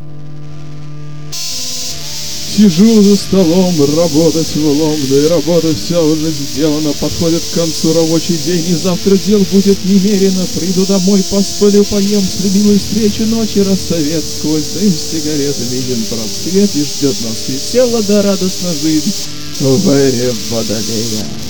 Сижу за столом, работать в лом, да и работа вся уже сделана. Подходит к концу рабочий день, и завтра дел будет немерено. Приду домой, посплю, поем, с любимой встречи ночи рассвет. Сквозь дым сигареты виден просвет, и ждет нас весело да радостно жизнь в эре Водолея.